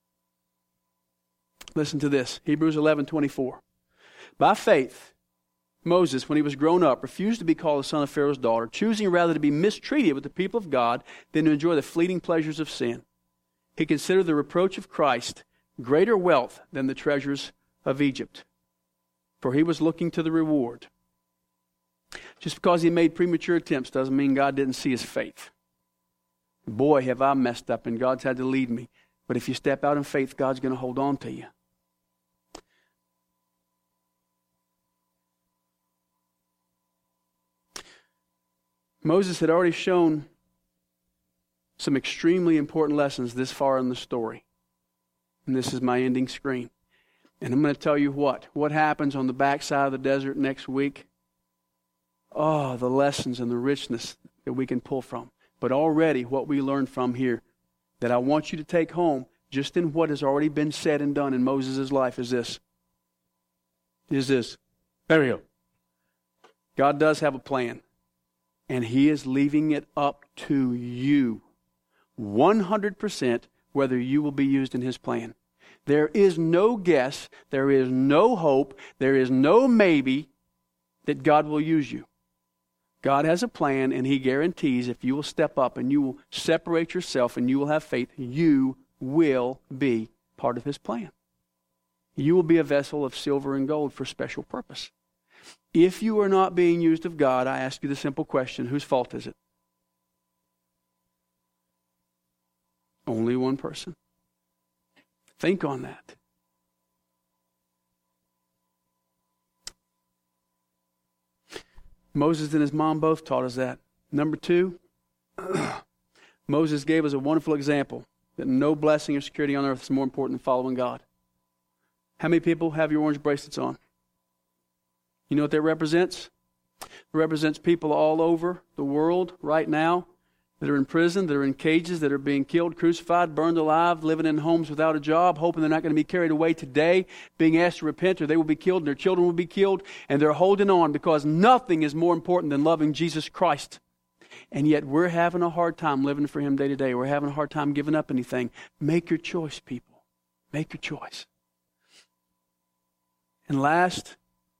Listen to this, Hebrews 11:24. By faith, Moses, when he was grown up, refused to be called the son of Pharaoh's daughter, choosing rather to be mistreated with the people of God than to enjoy the fleeting pleasures of sin. He considered the reproach of Christ greater wealth than the treasures of Egypt, for he was looking to the reward. Just because he made premature attempts doesn't mean God didn't see his faith. Boy, have I messed up and God's had to lead me. But if you step out in faith, God's going to hold on to you. Moses had already shown some extremely important lessons this far in the story. And this is my ending screen. And I'm going to tell you what happens on the backside of the desert next week. Oh, the lessons and the richness that we can pull from. But already what we learned from here that I want you to take home, just in what has already been said and done in Moses' life, is this. There we go. God does have a plan. And he is leaving it up to you. 100% whether you will be used in his plan. There is no guess, there is no hope, there is no maybe that God will use you. God has a plan, and he guarantees if you will step up and you will separate yourself and you will have faith, you will be part of his plan. You will be a vessel of silver and gold for special purpose. If you are not being used of God, I ask you the simple question, whose fault is it? Only one person. Think on that. Moses and his mom both taught us that. Number 2, Moses gave us a wonderful example that no blessing or security on earth is more important than following God. How many people have your orange bracelets on? You know what that represents? It represents people all over the world right now that are in prison, that are in cages, that are being killed, crucified, burned alive, living in homes without a job, hoping they're not going to be carried away today, being asked to repent or they will be killed and their children will be killed. And they're holding on because nothing is more important than loving Jesus Christ. And yet we're having a hard time living for Him day to day. We're having a hard time giving up anything. Make your choice, people. Make your choice. And last,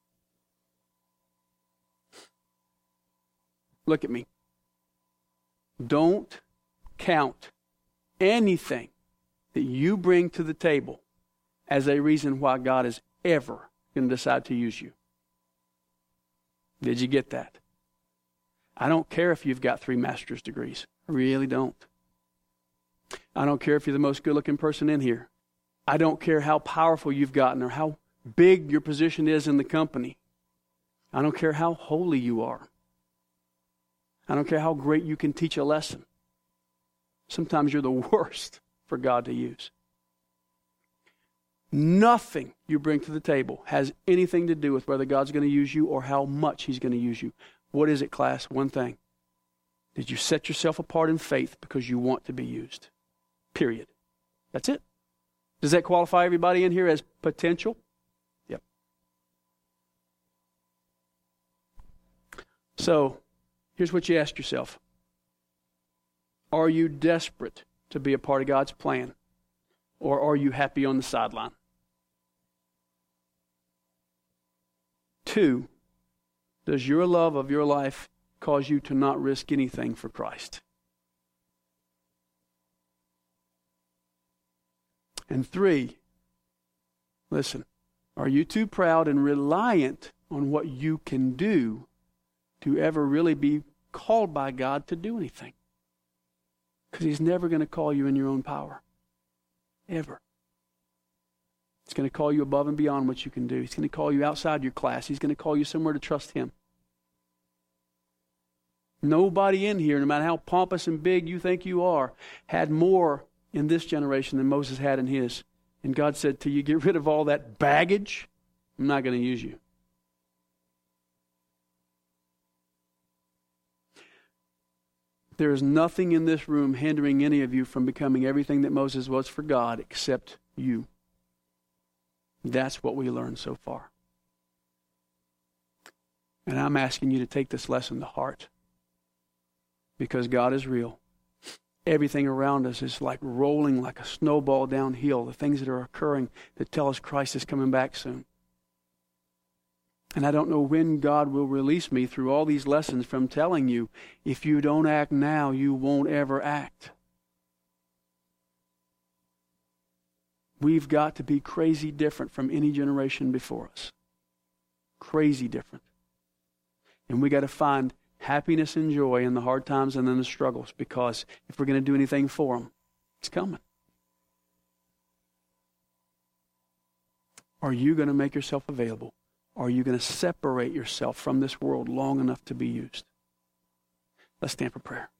look at me. Don't count anything that you bring to the table as a reason why God is ever going to decide to use you. Did you get that? I don't care if you've got 3 master's degrees. I really don't. I don't care if you're the most good-looking person in here. I don't care how powerful you've gotten or how big your position is in the company. I don't care how holy you are. I don't care how great you can teach a lesson. Sometimes you're the worst for God to use. Nothing you bring to the table has anything to do with whether God's going to use you or how much He's going to use you. What is it, class? One thing. Did you set yourself apart in faith because you want to be used? Period. That's it. Does that qualify everybody in here as potential? Yep. So, here's what you ask yourself. Are you desperate to be a part of God's plan? Or are you happy on the sideline? 2, does your love of your life cause you to not risk anything for Christ? And 3, listen, are you too proud and reliant on what you can do to ever really be called by God to do anything? Because He's never going to call you in your own power. Ever. He's going to call you above and beyond what you can do. He's going to call you outside your class. He's going to call you somewhere to trust Him. Nobody in here, no matter how pompous and big you think you are, had more in this generation than Moses had in his. And God said, till you get rid of all that baggage, I'm not going to use you. There is nothing in this room hindering any of you from becoming everything that Moses was for God except you. That's what we learned so far. And I'm asking you to take this lesson to heart. Because God is real. Everything around us is like rolling like a snowball downhill. The things that are occurring that tell us Christ is coming back soon. And I don't know when God will release me through all these lessons from telling you, if you don't act now, you won't ever act. We've got to be crazy different from any generation before us. Crazy different. And we got to find happiness and joy in the hard times and in the struggles, because if we're going to do anything for them, it's coming. Are you going to make yourself available? Are you going to separate yourself from this world long enough to be used? Let's stand for prayer.